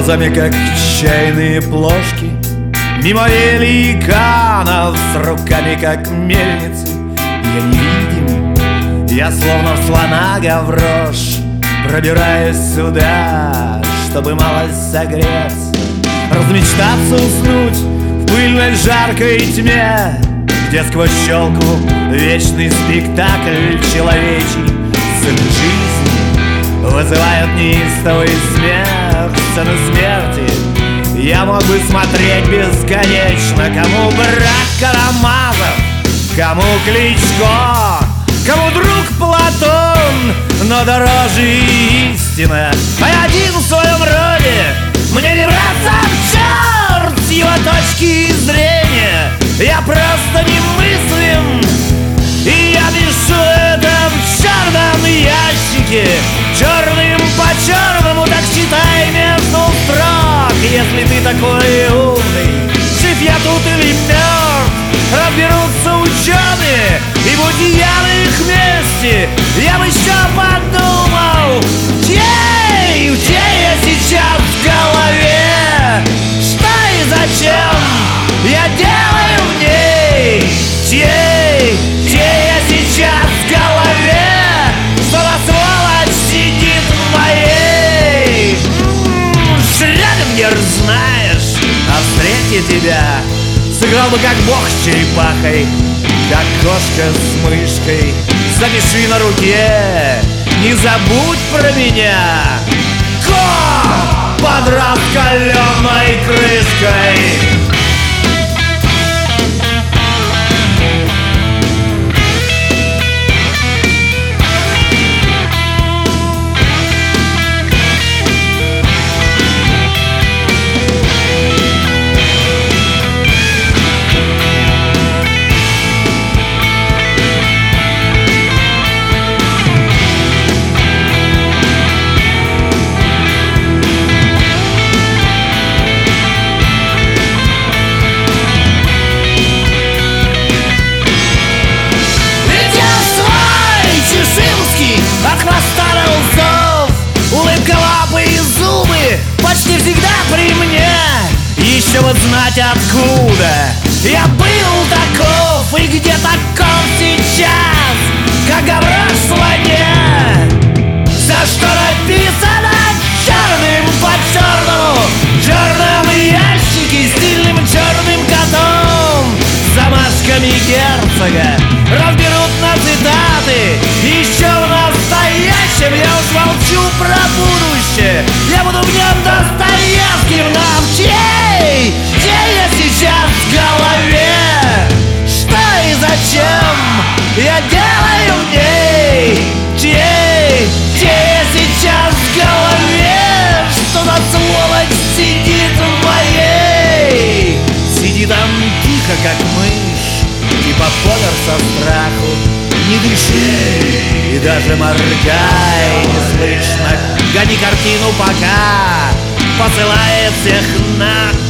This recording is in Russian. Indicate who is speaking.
Speaker 1: глазами, как чайные плошки, мимо великанов с руками, как мельницы. Я невидим, я словно в слона гаврош, пробираюсь сюда, чтобы малость согреться, размечтаться, уснуть в пыльной жаркой тьме, где сквозь щелку вечный спектакль человечий. Сцены жизни вызывают неистовый смех, сцены смерти я мог бы смотреть бесконечно. Кому брат Карамазов, кому Кличко, кому друг Платон, но дороже истина. А я один в своем роде, мне не браться в черт с его точки зрения. Я просто немыслим, и я пишу это в черном ящике, черным по черному, так читай между строк. Если ты такой умный, жив я тут или мертв, разберутся ученые, и будь я на их месте, я бы еще подумал, чьей я сейчас в голове, что и зачем я делаю в ней, чьей я сейчас в голове, что за сволочь сидит в моей. Шлягом не знаешь, а встретив тебя сыграл бы как бог с черепахой, как кошка с мышкой. Запиши на руке, не забудь про меня, под раскаленной крышкой. От хвоста до усов, улыбка, лапы и зубы почти всегда при мне. Еще вот знать откуда я был таков и где таков сейчас, как гаврош в слоне. За что написано черным по черному, в черном ящике стильным черным котом. Замашками герцога разберут на цитаты. Еще в настоящем я уж молчу про будущее, я буду в нем Достоевским. Но в чьей я сейчас в голове, что и зачем я делаю в ней, чьей я сейчас в голове, что за сволочь сидит в моей. Сиди там тихо, как мышь, типа помер со страху. Не дыши и даже моргай не слышно. Гони картину пока, посылает всех на